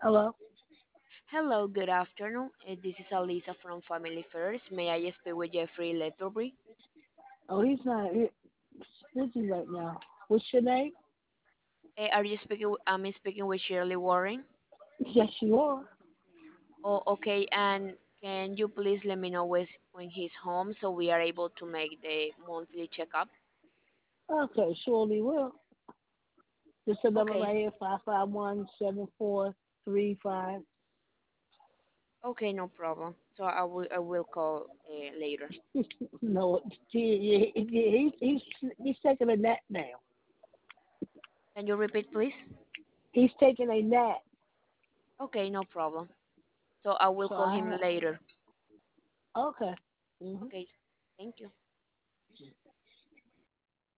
Hello? Hello, good afternoon. This is Alisa from Family First. May I speak with Jeffrey Letterby? Oh, he's not busy right now. What's your name? Are you speaking? I'm speaking with Shirley Warren. Yes, you are. Oh, okay. And can you please let me know when he's home so we are able to make the monthly checkup? Okay, surely will. Just a number Okay. right here, 551-7435. Okay, no problem. So I will call later. No, he's taking a nap now. Can you repeat, please? He's taking a nap. Okay, no problem. So I will So call him I later. okay. Mhm. Okay. Thank you.